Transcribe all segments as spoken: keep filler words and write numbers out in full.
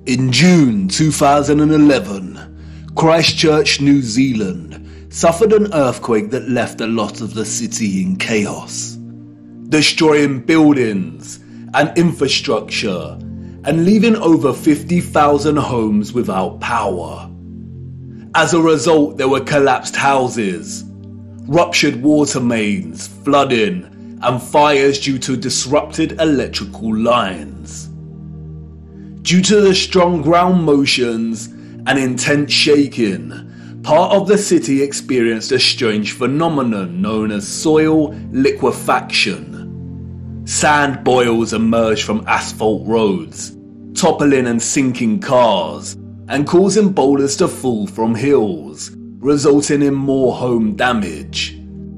In June two thousand eleven, Christchurch, New Zealand suffered an earthquake that left a lot of the city in chaos, destroying buildings and infrastructure and leaving over fifty thousand homes without power. As a result, there were collapsed houses, ruptured water mains, flooding, and fires due to disrupted electrical lines. Due to the strong ground motions and intense shaking, part of the city experienced a strange phenomenon known as soil liquefaction. Sand boils emerged from asphalt roads, toppling and sinking cars, and causing boulders to fall from hills, resulting in more home damage.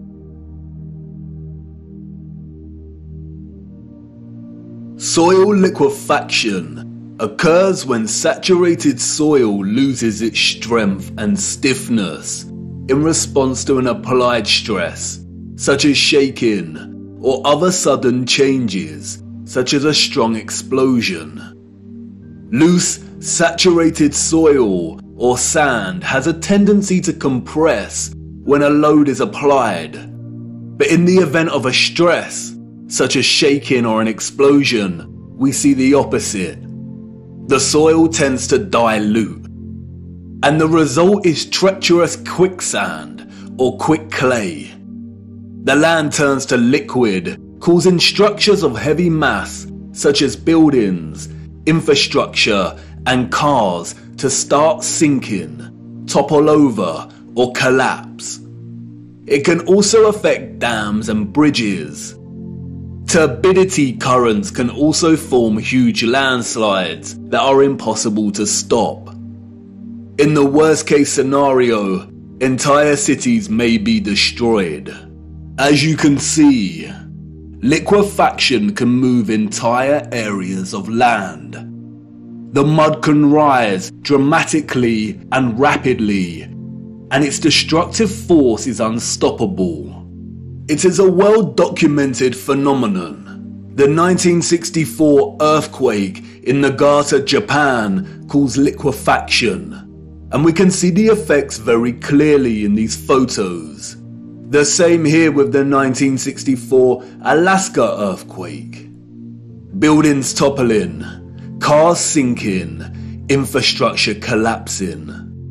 Soil liquefaction occurs when saturated soil loses its strength and stiffness in response to an applied stress, such as shaking or other sudden changes, such as a strong explosion. Loose, saturated soil or sand has a tendency to compress when a load is applied, but in the event of a stress, such as shaking or an explosion, we see the opposite. The soil tends to dilute, and the result is treacherous quicksand or quick clay. The land turns to liquid, causing structures of heavy mass such as buildings, infrastructure, and cars to start sinking, topple over, or collapse. It can also affect dams and bridges. Turbidity currents can also form huge landslides that are impossible to stop. In the worst case scenario, entire cities may be destroyed. As you can see, liquefaction can move entire areas of land. The mud can rise dramatically and rapidly, and its destructive force is unstoppable. It is a well-documented phenomenon. The nineteen sixty-four earthquake in Nagata, Japan caused liquefaction, and we can see the effects very clearly in these photos. The same here with the nineteen sixty-four Alaska earthquake. Buildings toppling, cars sinking, infrastructure collapsing.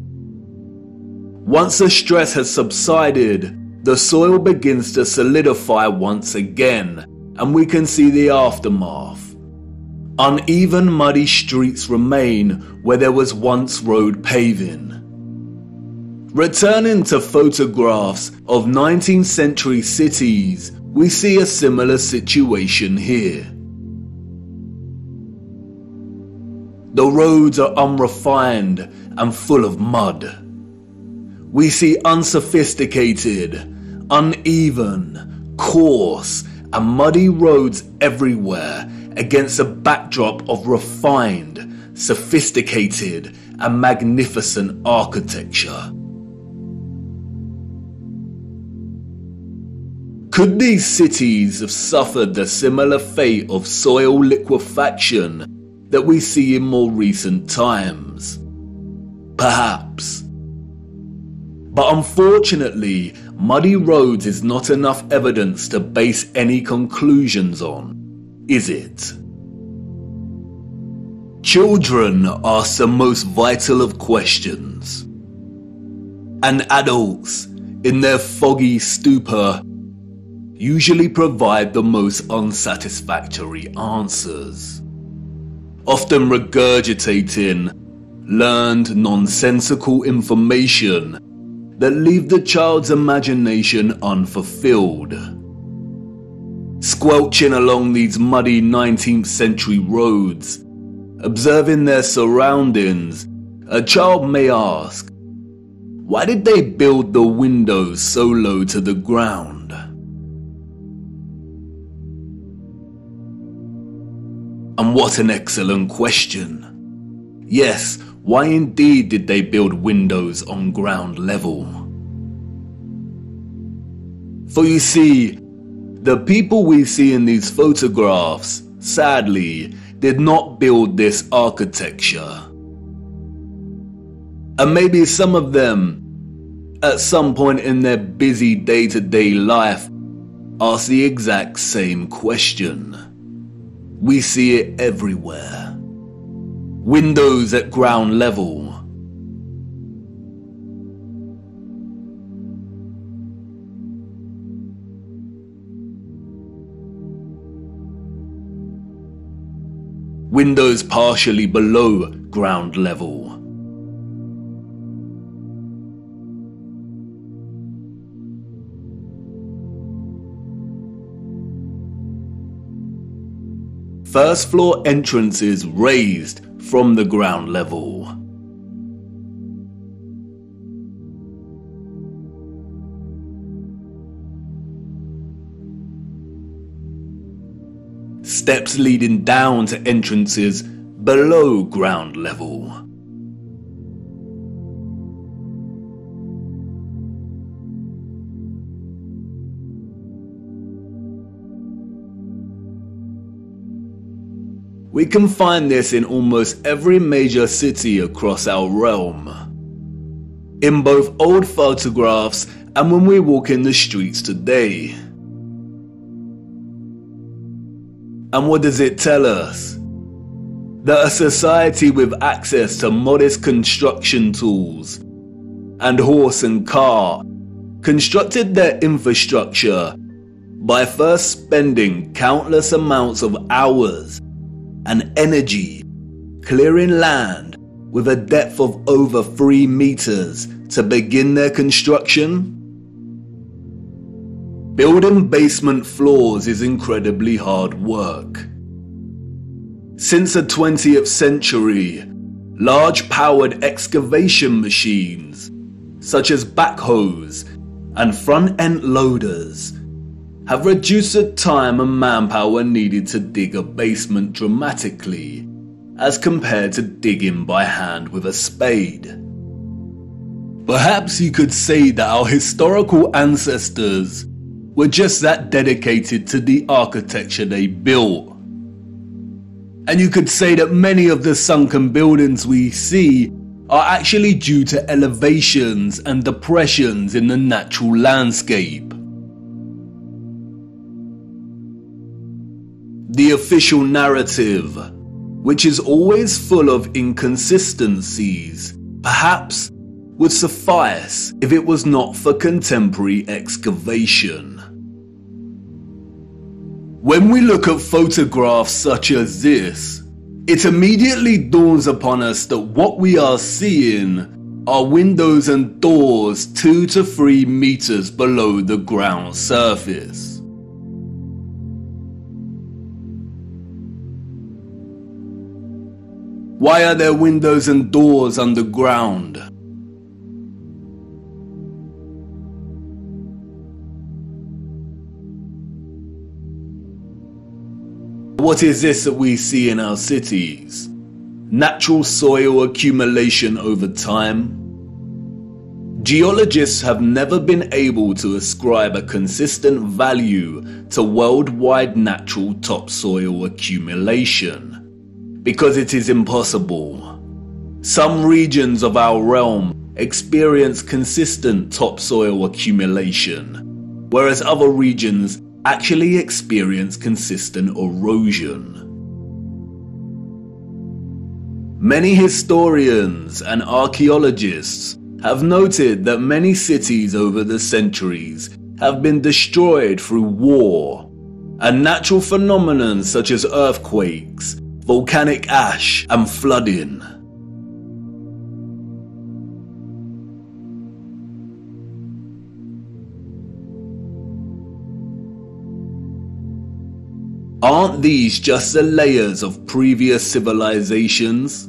Once the stress has subsided, the soil begins to solidify once again, and we can see the aftermath. Uneven, muddy streets remain where there was once road paving. Returning to photographs of nineteenth century cities, we see a similar situation here. The roads are unrefined and full of mud. We see unsophisticated, uneven, coarse, and muddy roads everywhere against a backdrop of refined, sophisticated, and magnificent architecture. Could these cities have suffered the similar fate of soil liquefaction that we see in more recent times? Perhaps. But unfortunately, muddy roads is not enough evidence to base any conclusions on, is it? Children ask the most vital of questions, and adults, in their foggy stupor, usually provide the most unsatisfactory answers, often regurgitating learned nonsensical information that leave the child's imagination unfulfilled. Squelching along these muddy nineteenth century roads, observing their surroundings, a child may ask, why did they build the windows so low to the ground? And what an excellent question. Yes, why indeed did they build windows on ground level? For you see, the people we see in these photographs, sadly, did not build this architecture. And maybe some of them, at some point in their busy day-to-day life, ask the exact same question. We see it everywhere. Windows at ground level. Windows partially below ground level. First floor entrances raised from the ground level. Steps leading down to entrances below ground level. We can find this in almost every major city across our realm. In both old photographs and when we walk in the streets today. And what does it tell us? That a society with access to modest construction tools and horse and car constructed their infrastructure by first spending countless amounts of hours and energy clearing land with a depth of over three meters to begin their construction. Building basement floors is incredibly hard work. Since the twentieth century, large powered excavation machines, such as backhoes and front-end loaders, have reduced the time and manpower needed to dig a basement dramatically, as compared to digging by hand with a spade. Perhaps you could say that our historical ancestors were just that dedicated to the architecture they built. And you could say that many of the sunken buildings we see are actually due to elevations and depressions in the natural landscape. The official narrative, which is always full of inconsistencies, perhaps would suffice if it was not for contemporary excavation. When we look at photographs such as this, it immediately dawns upon us that what we are seeing are windows and doors two to three meters below the ground surface. Why are there windows and doors underground? What is this that we see in our cities? Natural soil accumulation over time? Geologists have never been able to ascribe a consistent value to worldwide natural topsoil accumulation, because it is impossible. Some regions of our realm experience consistent topsoil accumulation, whereas other regions actually experience consistent erosion. Many historians and archaeologists have noted that many cities over the centuries have been destroyed through war, and natural phenomena such as earthquakes, volcanic ash, and flooding. Aren't these just the layers of previous civilizations?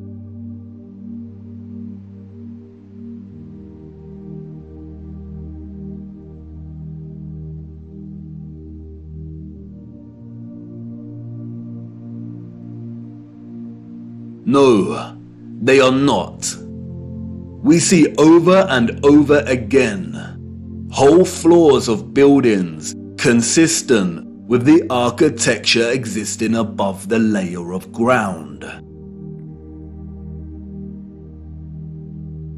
No, they are not. We see over and over again whole floors of buildings consistent with the architecture existing above the layer of ground.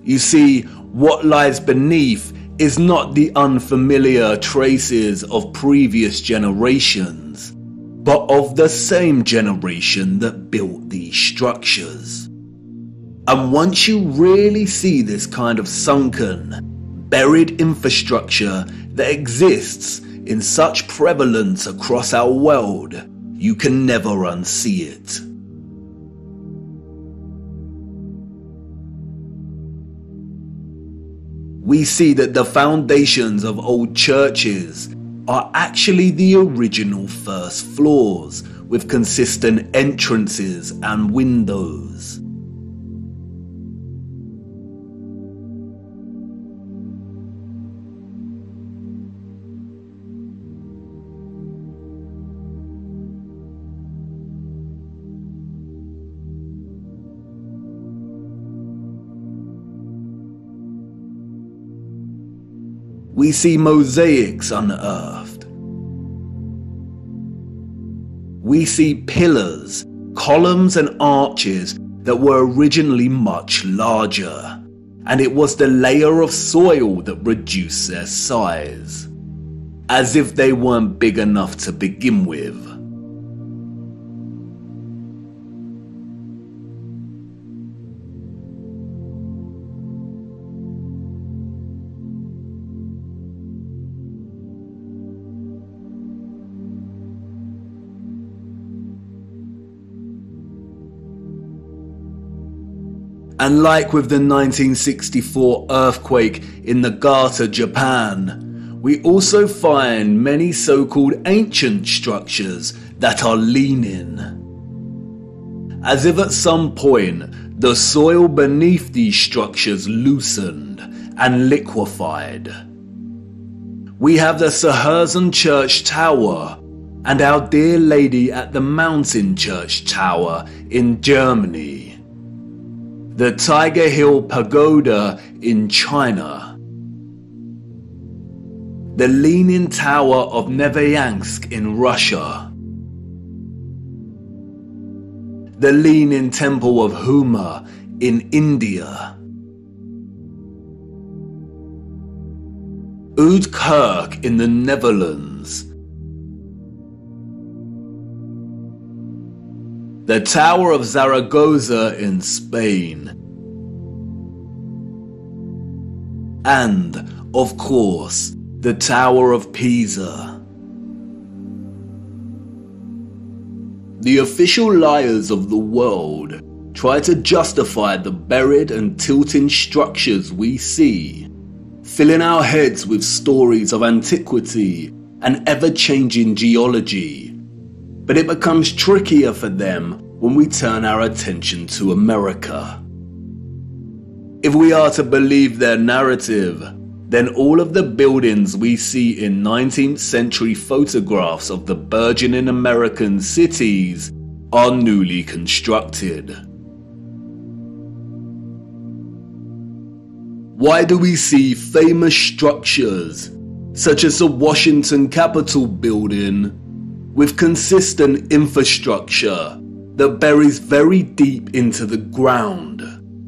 You see, what lies beneath is not the unfamiliar traces of previous generations, but of the same generation that built these structures. And once you really see this kind of sunken, buried infrastructure that exists in such prevalence across our world, you can never unsee it. We see that the foundations of old churches are actually the original first floors, with consistent entrances and windows. We see mosaics unearthed. We see pillars, columns and arches that were originally much larger, and it was the layer of soil that reduced their size, as if they weren't big enough to begin with. And like with the nineteen sixty-four earthquake in Nagata, Japan, we also find many so-called ancient structures that are leaning, as if at some point the soil beneath these structures loosened and liquefied. We have the Saherzan Church Tower and Our Dear Lady at the Mountain Church Tower in Germany, the Tiger Hill Pagoda in China, the Leaning Tower of Neveyansk in Russia, the Leaning Temple of Huma in India, Oude Kerk in the Netherlands, the Tower of Zaragoza in Spain, and, of course, the Tower of Pisa. The official liars of the world try to justify the buried and tilting structures we see, filling our heads with stories of antiquity and ever-changing geology. But it becomes trickier for them when we turn our attention to America. If we are to believe their narrative, then all of the buildings we see in nineteenth century photographs of the burgeoning American cities are newly constructed. Why do we see famous structures, such as the Washington Capitol building, with consistent infrastructure that buries very deep into the ground?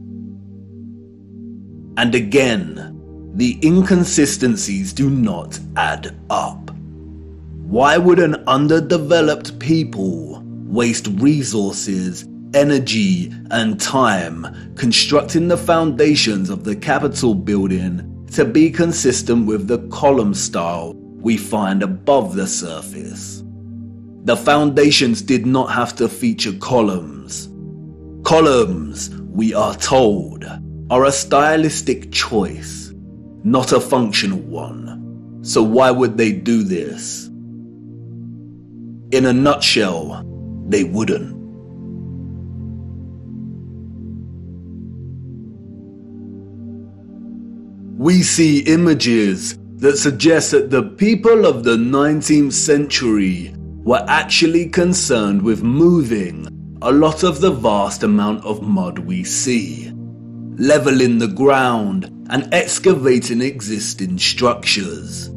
And again, the inconsistencies do not add up. Why would an underdeveloped people waste resources, energy, and time constructing the foundations of the Capitol building to be consistent with the column style we find above the surface? The foundations did not have to feature columns. Columns, we are told, are a stylistic choice, not a functional one. So why would they do this? In a nutshell, they wouldn't. We see images that suggest that the people of the nineteenth century were actually concerned with moving a lot of the vast amount of mud we see, leveling the ground and excavating existing structures.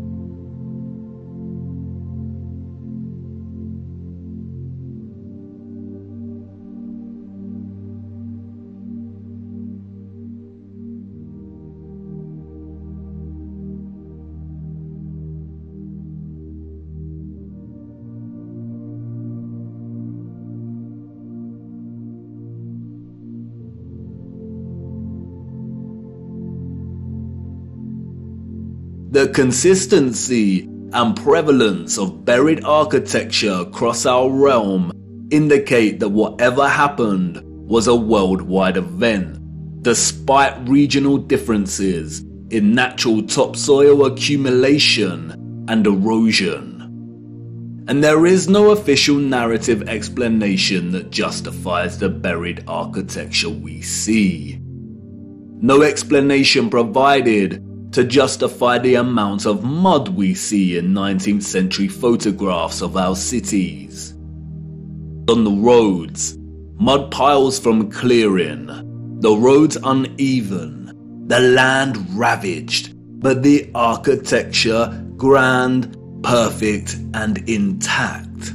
The consistency and prevalence of buried architecture across our realm indicate that whatever happened was a worldwide event, despite regional differences in natural topsoil accumulation and erosion. And there is no official narrative explanation that justifies the buried architecture we see. No explanation provided to justify the amount of mud we see in nineteenth century photographs of our cities. On the roads, mud piles from clearing, the roads uneven, the land ravaged, but the architecture grand, perfect, and intact.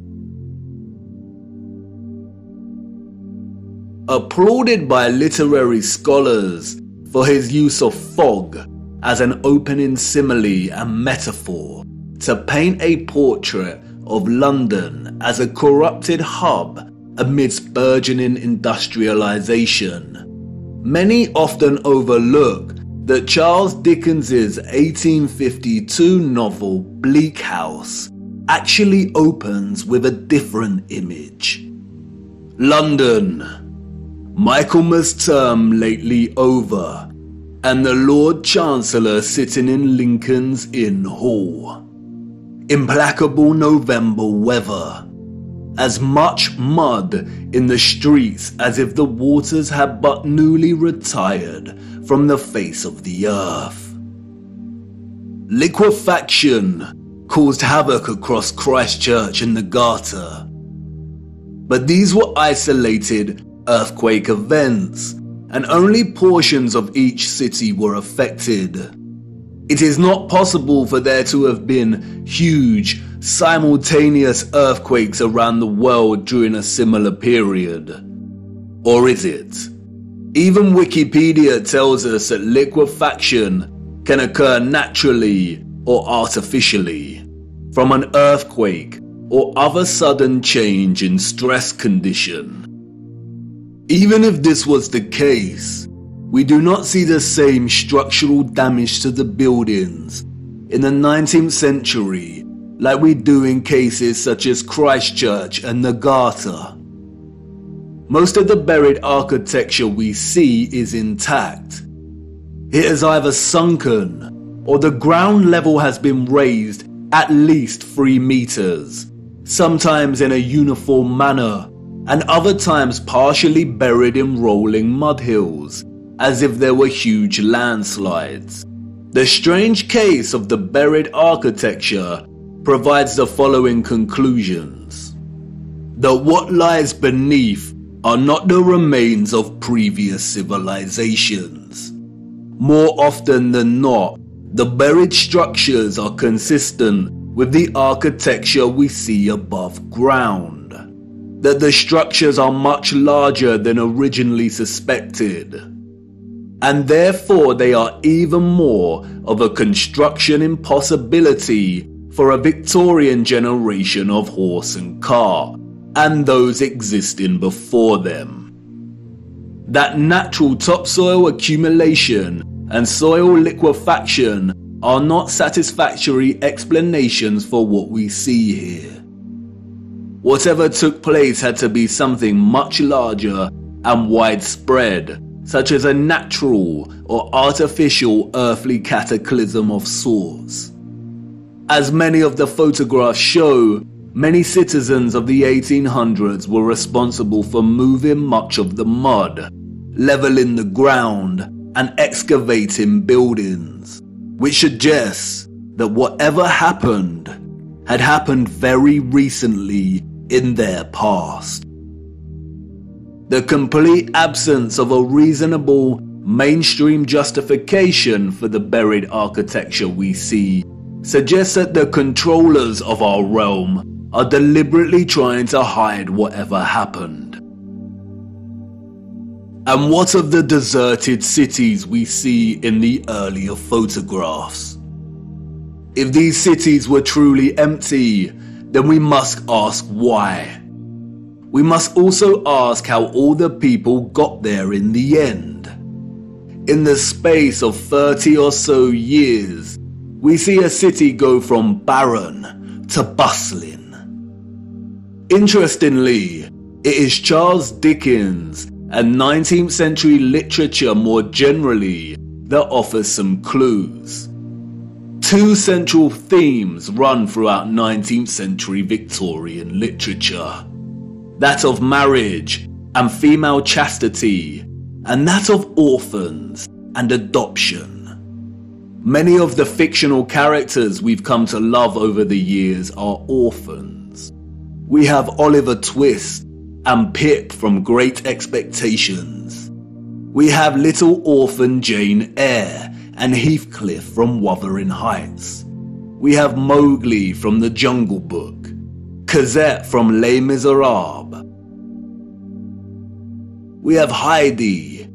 Applauded by literary scholars for his use of fog as an opening simile and metaphor to paint a portrait of London as a corrupted hub amidst burgeoning industrialization, many often overlook that Charles Dickens's eighteen fifty-two novel Bleak House actually opens with a different image. London, Michaelmas term lately over, and the Lord Chancellor sitting in Lincoln's Inn Hall. Implacable November weather, as much mud in the streets as if the waters had but newly retired from the face of the earth. Liquefaction caused havoc across Christchurch and the Garter, but these were isolated earthquake events, and only portions of each city were affected. It is not possible for there to have been huge, simultaneous earthquakes around the world during a similar period. Or is it? Even Wikipedia tells us that liquefaction can occur naturally or artificially, from an earthquake or other sudden change in stress condition. Even if this was the case, we do not see the same structural damage to the buildings in the nineteenth century like we do in cases such as Christchurch and the Garter. Most of the buried architecture we see is intact. It is either sunken or the ground level has been raised at least three meters, sometimes in a uniform manner, and other times partially buried in rolling mud hills, as if there were huge landslides. The strange case of the buried architecture provides the following conclusions: that what lies beneath are not the remains of previous civilizations. More often than not, the buried structures are consistent with the architecture we see above ground. That the structures are much larger than originally suspected, and therefore they are even more of a construction impossibility for a Victorian generation of horse and car, and those existing before them. That natural topsoil accumulation and soil liquefaction are not satisfactory explanations for what we see here. Whatever took place had to be something much larger and widespread, such as a natural or artificial earthly cataclysm of sorts. As many of the photographs show, many citizens of the eighteen hundreds were responsible for moving much of the mud, leveling the ground, and excavating buildings, which suggests that whatever happened had happened very recently in their past. The complete absence of a reasonable mainstream justification for the buried architecture we see suggests that the controllers of our realm are deliberately trying to hide whatever happened. And what of the deserted cities we see in the earlier photographs? If these cities were truly empty, then we must ask why. We must also ask how all the people got there in the end. In the space of thirty or so years, we see a city go from barren to bustling. Interestingly, it is Charles Dickens and nineteenth century literature more generally that offers some clues. Two central themes run throughout nineteenth century Victorian literature. That of marriage and female chastity, and that of orphans and adoption. Many of the fictional characters we've come to love over the years are orphans. We have Oliver Twist and Pip from Great Expectations. We have little orphan Jane Eyre and Heathcliff from Wuthering Heights. We have Mowgli from The Jungle Book, Cosette from Les Miserables. We have Heidi,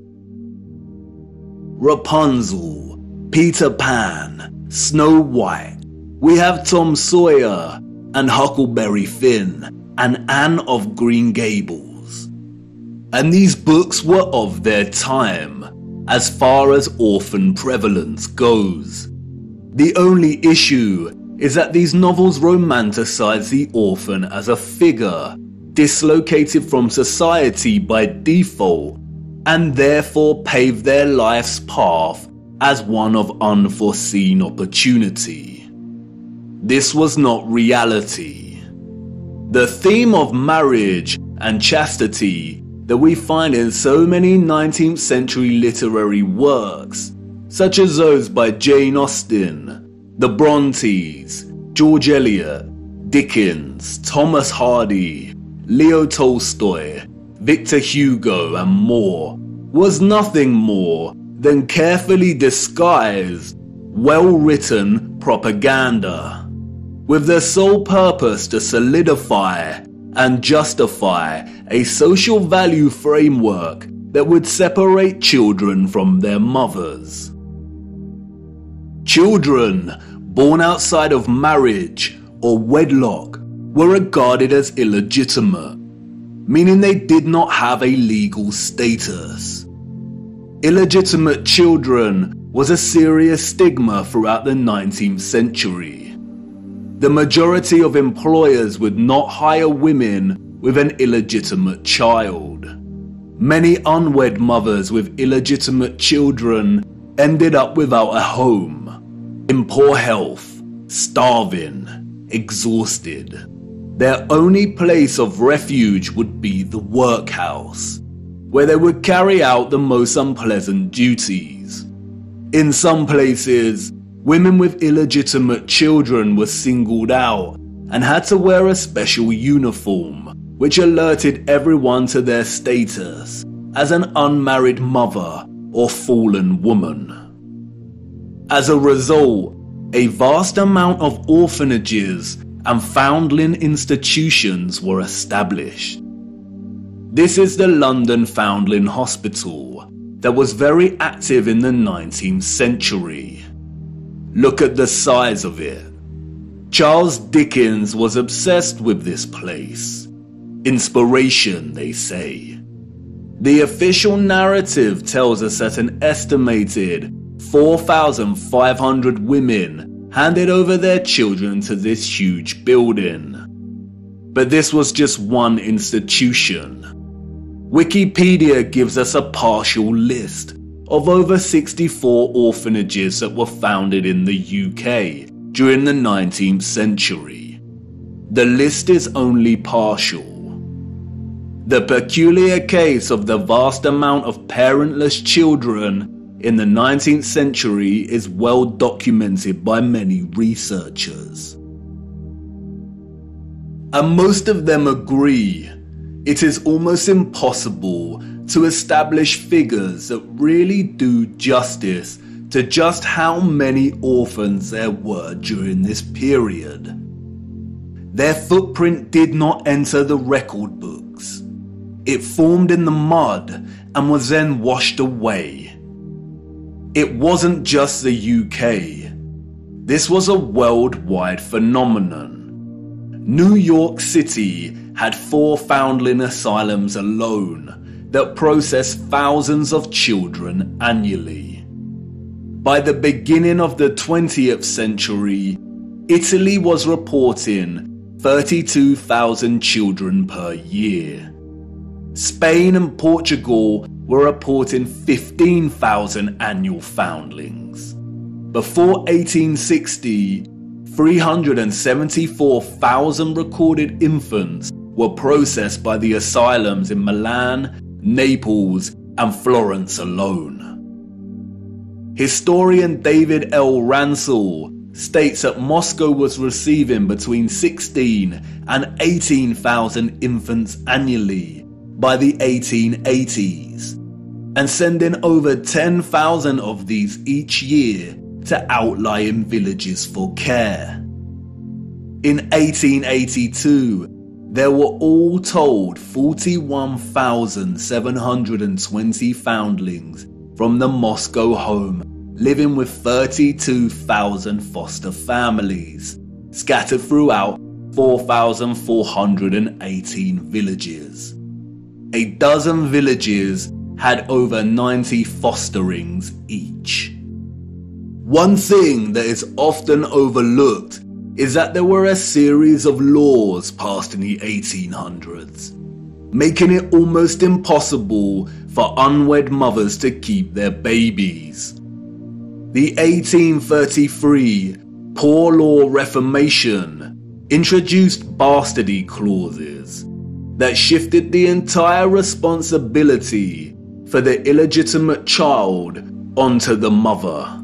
Rapunzel, Peter Pan, Snow White. We have Tom Sawyer and Huckleberry Finn and Anne of Green Gables. And these books were of their time, as far as orphan prevalence goes. The only issue is that these novels romanticize the orphan as a figure dislocated from society by default, and therefore pave their life's path as one of unforeseen opportunity. This was not reality. The theme of marriage and chastity that we find in so many nineteenth century literary works, such as those by Jane Austen, the Brontes, George Eliot, Dickens, Thomas Hardy, Leo Tolstoy, Victor Hugo, and more, was nothing more than carefully disguised, well-written propaganda, with the sole purpose to solidify and justify a social value framework that would separate children from their mothers. Children born outside of marriage or wedlock were regarded as illegitimate, meaning they did not have a legal status. Illegitimate children was a serious stigma throughout the nineteenth century. The majority of employers would not hire women with an illegitimate child. Many unwed mothers with illegitimate children ended up without a home, in poor health, starving, exhausted. Their only place of refuge would be the workhouse, where they would carry out the most unpleasant duties. In some places, women with illegitimate children were singled out and had to wear a special uniform, which alerted everyone to their status as an unmarried mother or fallen woman. As a result, a vast amount of orphanages and foundling institutions were established. This is the London Foundling Hospital that was very active in the nineteenth century. Look at the size of it. Charles Dickens was obsessed with this place. Inspiration, they say. The official narrative tells us that an estimated four thousand five hundred women handed over their children to this huge building. But this was just one institution. Wikipedia gives us a partial list of over sixty-four orphanages that were founded in the U K during the nineteenth century. The list is only partial. The peculiar case of the vast amount of parentless children in the nineteenth century is well documented by many researchers. And most of them agree it is almost impossible to establish figures that really do justice to just how many orphans there were during this period. Their footprint did not enter the record books. It formed in the mud and was then washed away. It wasn't just the U K. This was a worldwide phenomenon. New York City had four foundling asylums alone that processed thousands of children annually. By the beginning of the twentieth century, Italy was reporting thirty-two thousand children per year. Spain and Portugal were reporting fifteen thousand annual foundlings. Before eighteen sixty, three hundred seventy-four thousand recorded infants were processed by the asylums in Milan, Naples, and Florence alone. Historian David L. Ransell states that Moscow was receiving between sixteen and eighteen thousand infants annually by the eighteen eighties, and sending over ten thousand of these each year to outlying villages for care. In eighteen eighty-two, there were all told forty-one thousand seven hundred twenty foundlings from the Moscow home, living with thirty-two thousand foster families, scattered throughout four thousand four hundred eighteen villages. A dozen villages had over ninety fosterings each. One thing that is often overlooked is that there were a series of laws passed in the eighteen hundreds, making it almost impossible for unwed mothers to keep their babies. The eighteen thirty-three Poor Law Reformation introduced bastardy clauses that shifted the entire responsibility for the illegitimate child onto the mother.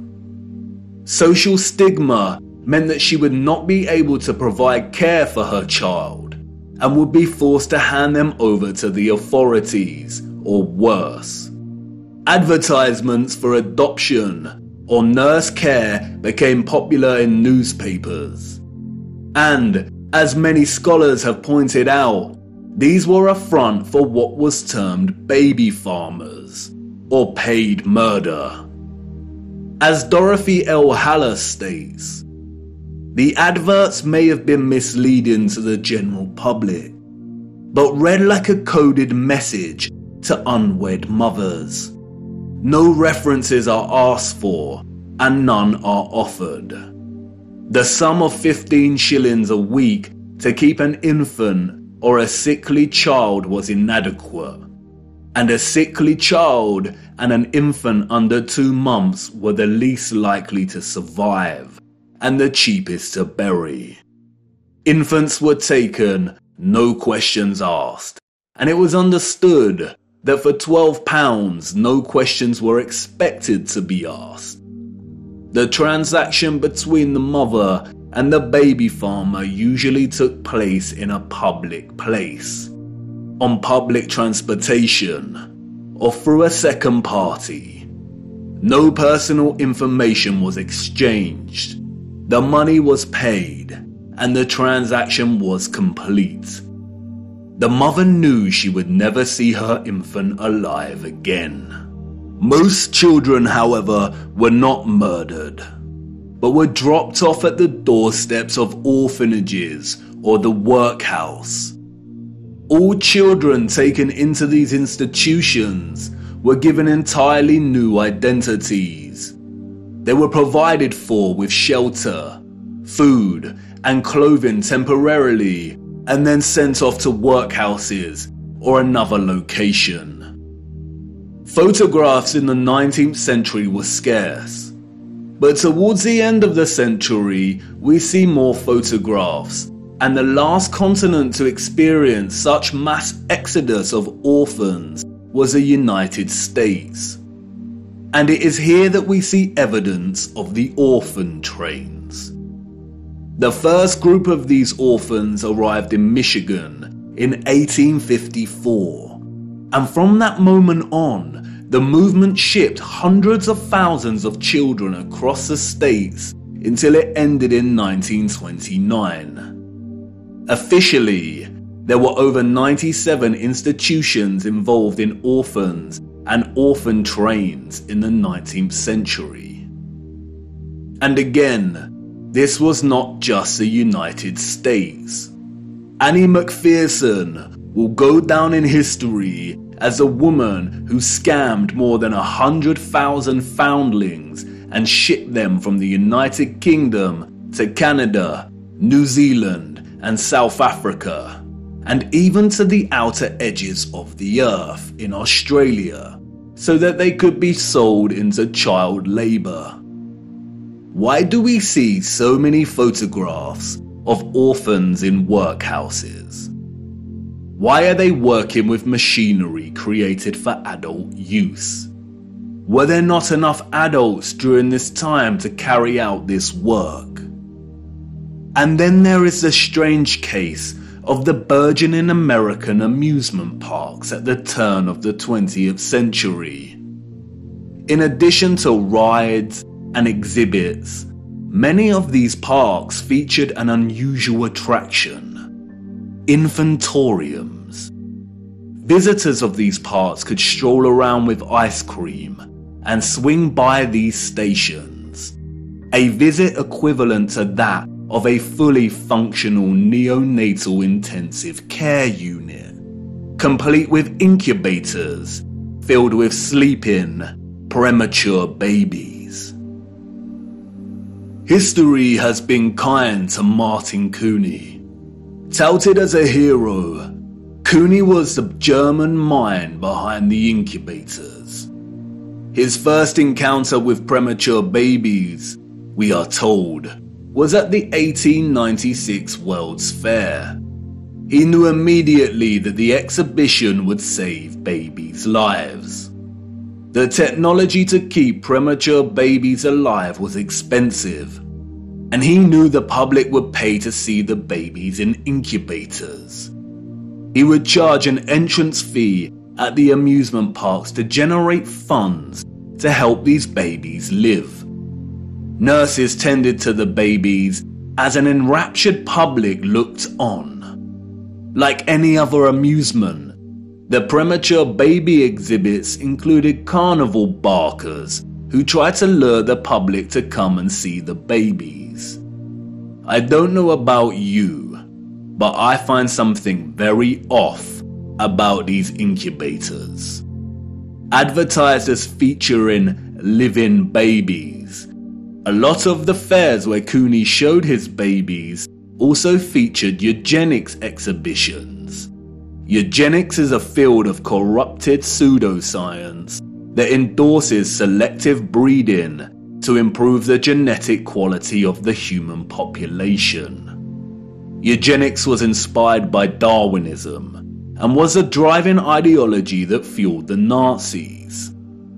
Social stigma meant that she would not be able to provide care for her child and would be forced to hand them over to the authorities, or worse. Advertisements for adoption or nurse care became popular in newspapers. And, as many scholars have pointed out, these were a front for what was termed baby farmers, or paid murder. As Dorothy L. Haller states, the adverts may have been misleading to the general public, but read like a coded message to unwed mothers. No references are asked for, and none are offered. The sum of fifteen shillings a week to keep an infant or a sickly child was inadequate, and a sickly child and an infant under two months were the least likely to survive, and the cheapest to bury. Infants were taken, no questions asked, and it was understood that for twelve pounds no questions were expected to be asked. The transaction between the mother and the baby farmer usually took place in a public place, on public transportation, or through a second party. No personal information was exchanged. The money was paid, and the transaction was complete. The mother knew she would never see her infant alive again. Most children, however, were not murdered, but were dropped off at the doorsteps of orphanages or the workhouse. All children taken into these institutions were given entirely new identities. They were provided for with shelter, food, and clothing temporarily, and then sent off to workhouses or another location. Photographs in the nineteenth century were scarce, but towards the end of the century we see more photographs, and the last continent to experience such mass exodus of orphans was the United States. And it is here that we see evidence of the orphan trains. The first group of these orphans arrived in Michigan in eighteen fifty-four, and from that moment on, the movement shipped hundreds of thousands of children across the states until it ended in nineteen twenty-nine. Officially, there were over ninety-seven institutions involved in orphans and orphan trains in the nineteenth century. And again, this was not just the United States. Annie McPherson will go down in history as a woman who scammed more than one hundred thousand foundlings and shipped them from the United Kingdom to Canada, New Zealand, and South Africa, and even to the outer edges of the earth in Australia, so that they could be sold into child labour. Why do we see so many photographs of orphans in workhouses? Why are they working with machinery created for adult use? Were there not enough adults during this time to carry out this work? And then there is the strange case of the burgeoning American amusement parks at the turn of the twentieth century. In addition to rides and exhibits, many of these parks featured an unusual attraction: infantoriums. Visitors of these parks could stroll around with ice cream and swing by these stations, a visit equivalent to that of a fully functional neonatal intensive care unit, complete with incubators filled with sleeping, premature babies. History has been kind to Martin Cooney. Touted as a hero, Cooney was the German mind behind the incubators. His first encounter with premature babies, we are told, was at the eighteen ninety-six World's Fair. He knew immediately that the exhibition would save babies' lives. The technology to keep premature babies alive was expensive, and he knew the public would pay to see the babies in incubators. He would charge an entrance fee at the amusement parks to generate funds to help these babies live. Nurses tended to the babies as an enraptured public looked on. Like any other amusement, the premature baby exhibits included carnival barkers who tried to lure the public to come and see the babies. I don't know about you, but I find something very off about these incubators. Advertised as featuring living babies, a lot of the fairs where Cooney showed his babies also featured eugenics exhibitions. Eugenics is a field of corrupted pseudoscience that endorses selective breeding to improve the genetic quality of the human population. Eugenics was inspired by Darwinism and was a driving ideology that fueled the Nazis.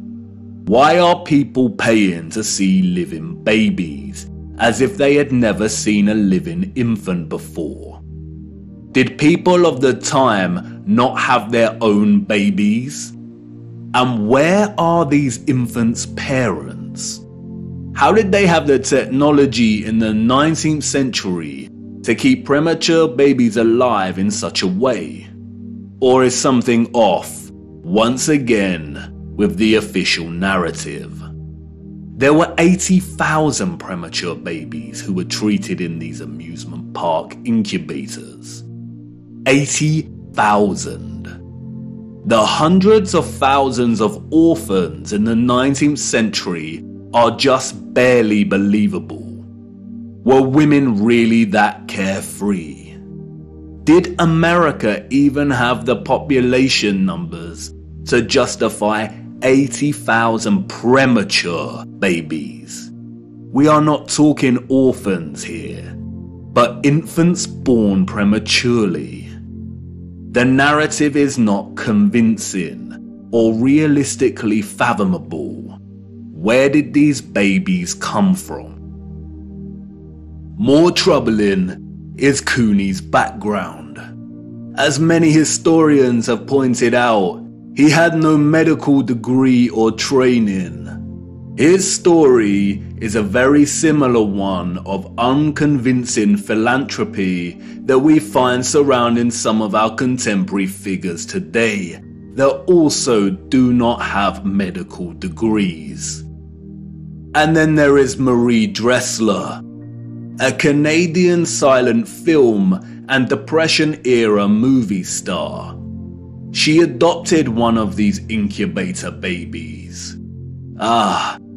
Why are people paying to see living babies as if they had never seen a living infant before? Did people of the time not have their own babies? And where are these infants' parents? How did they have the technology in the nineteenth century to keep premature babies alive in such a way? Or is something off, once again, with the official narrative? There were eighty thousand premature babies who were treated in these amusement park incubators. eighty thousand. The hundreds of thousands of orphans in the nineteenth century are just barely believable. Were women really that carefree? Did America even have the population numbers to justify eighty thousand premature babies? We are not talking orphans here, but infants born prematurely. The narrative is not convincing or realistically fathomable. Where did these babies come from? More troubling is Cooney's background. As many historians have pointed out, he had no medical degree or training. His story is a very similar one of unconvincing philanthropy that we find surrounding some of our contemporary figures today that also do not have medical degrees. And then there is Marie Dressler, a Canadian silent film and Depression-era movie star. She adopted one of these incubator babies. Ah,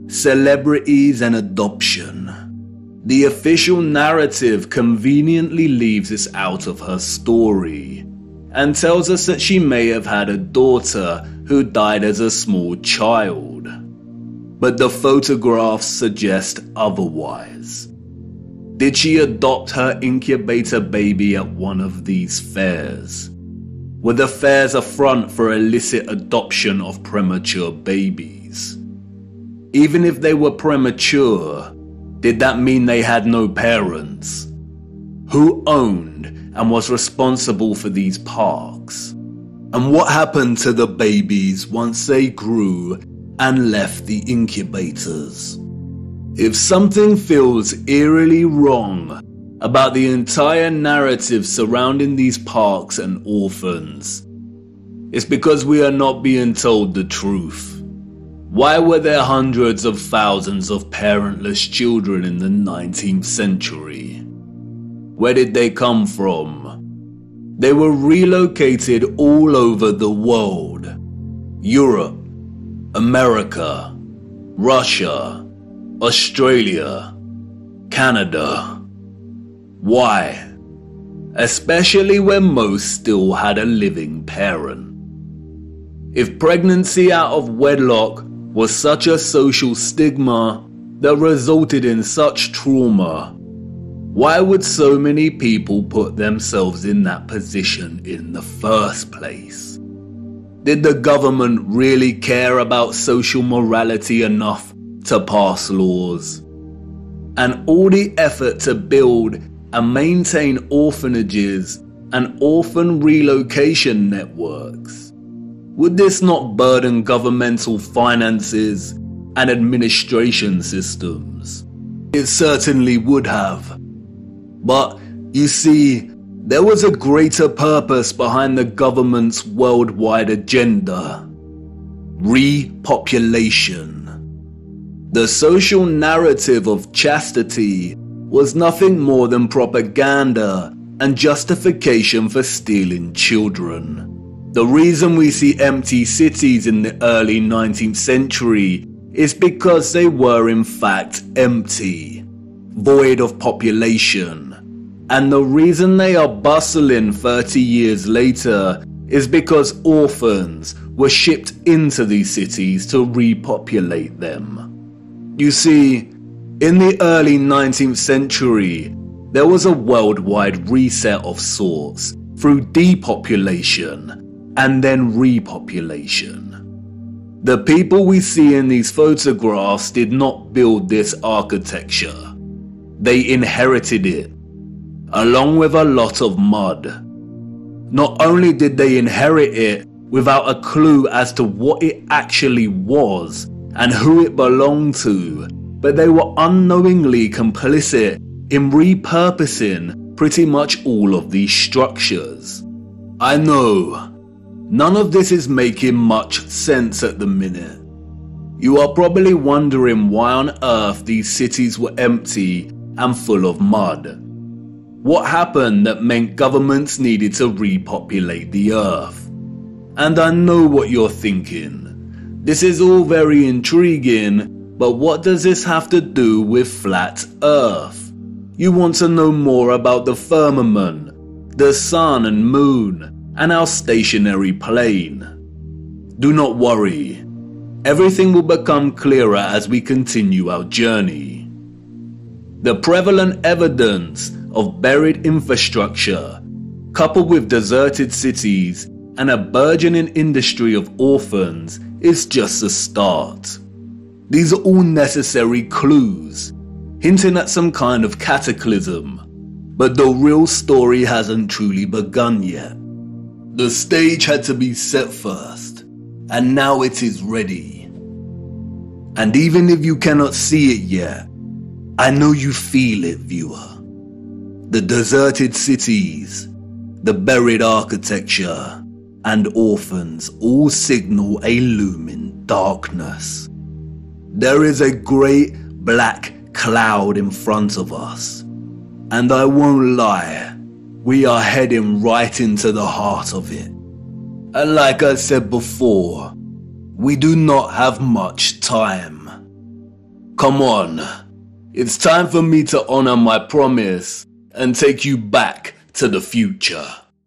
celebrities and adoption. The official narrative conveniently leaves this out of her story and tells us that she may have had a daughter who died as a small child. But the photographs suggest otherwise. Did she adopt her incubator baby at one of these fairs? Were the fairs a front for illicit adoption of premature babies? Even if they were premature, did that mean they had no parents? Who owned and was responsible for these parks? And what happened to the babies once they grew and left the incubators? If something feels eerily wrong about the entire narrative surrounding these parks and orphans, it's because we are not being told the truth. Why were there hundreds of thousands of parentless children in the nineteenth century? Where did they come from? They were relocated all over the world. Europe, America, Russia, Australia, Canada. Why? Especially when most still had a living parent. If pregnancy out of wedlock was such a social stigma that resulted in such trauma, why would so many people put themselves in that position in the first place? Did the government really care about social morality enough to pass laws? And all the effort to build and maintain orphanages and orphan relocation networks, would this not burden governmental finances and administration systems? It certainly would have. But, you see, there was a greater purpose behind the government's worldwide agenda: repopulation. The social narrative of chastity was nothing more than propaganda and justification for stealing children. The reason we see empty cities in the early nineteenth century is because they were in fact empty, void of population. And the reason they are bustling thirty years later is because orphans were shipped into these cities to repopulate them. You see, in the early nineteenth century, there was a worldwide reset of sorts through depopulation and then repopulation. The people we see in these photographs did not build this architecture. They inherited it, along with a lot of mud. Not only did they inherit it without a clue as to what it actually was and who it belonged to, but they were unknowingly complicit in repurposing pretty much all of these structures. I know, none of this is making much sense at the minute. You are probably wondering why on earth these cities were empty and full of mud. What happened that meant governments needed to repopulate the earth? And I know what you're thinking. This is all very intriguing, but what does this have to do with flat Earth? You want to know more about the firmament, the sun and moon, and our stationary plane. Do not worry. Everything will become clearer as we continue our journey. The prevalent evidence of buried infrastructure, coupled with deserted cities and a burgeoning industry of orphans, is just a start. These are all necessary clues, hinting at some kind of cataclysm, but the real story hasn't truly begun yet. The stage had to be set first, and now it is ready. And even if you cannot see it yet, I know you feel it, viewer. The deserted cities, the buried architecture, and orphans all signal a looming darkness. There is a great black cloud in front of us, and I won't lie, we are heading right into the heart of it. And like I said before, we do not have much time. Come on. It's time for me to honor my promise and take you back to the future.